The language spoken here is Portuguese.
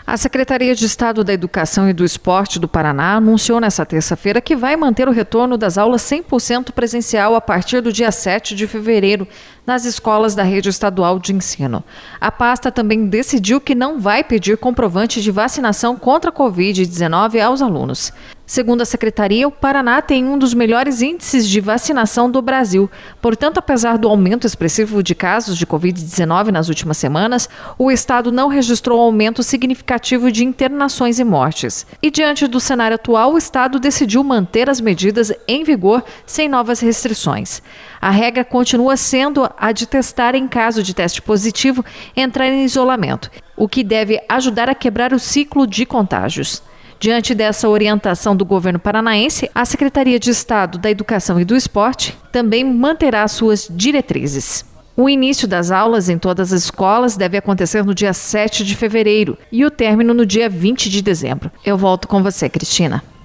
A Secretaria de Estado da Educação e do Esporte do Paraná anunciou nesta terça-feira que vai manter o retorno das aulas 100% presencial a partir do dia 7 de fevereiro nas escolas da rede estadual de ensino. A pasta também decidiu que não vai pedir comprovante de vacinação contra a Covid-19 aos alunos. Segundo a Secretaria, o Paraná tem um dos melhores índices de vacinação do Brasil. Portanto, apesar do aumento expressivo de casos de Covid-19 nas últimas semanas, o estado não registrou aumento significativo de internações e mortes. E diante do cenário atual, o estado decidiu manter as medidas em vigor sem novas restrições. A regra continua sendo a de testar em caso de teste positivo, entrar em isolamento, o que deve ajudar a quebrar o ciclo de contágios. Diante dessa orientação do governo paranaense, a Secretaria de Estado da Educação e do Esporte também manterá suas diretrizes. O início das aulas em todas as escolas deve acontecer no dia 7 de fevereiro e o término no dia 20 de dezembro. Eu volto com você, Cristina.